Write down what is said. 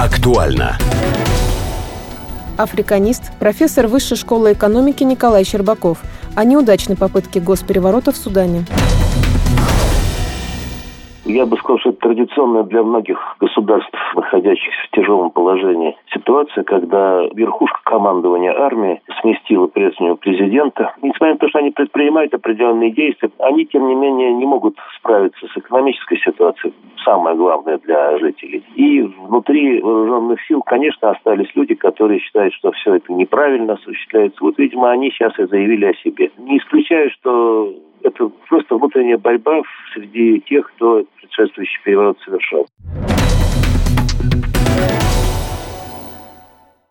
Актуально. Африканист, профессор Высшей школы экономики Николай Щербаков о неудачной попытке госпереворота в Судане. Я бы сказал, что это традиционная для многих государств, находящихся в тяжелом положении, ситуация, когда верхушка командования армии сместила прежнего президента. Несмотря на то, что они предпринимают определенные действия, они, тем не менее, не могут справиться с экономической ситуацией, самое главное для жителей. И внутри вооруженных сил, конечно, остались люди, которые считают, что все это неправильно осуществляется. Вот, видимо, они сейчас и заявили о себе. Не исключаю, что это просто внутренняя борьба среди тех, кто предшествующий переворот совершал.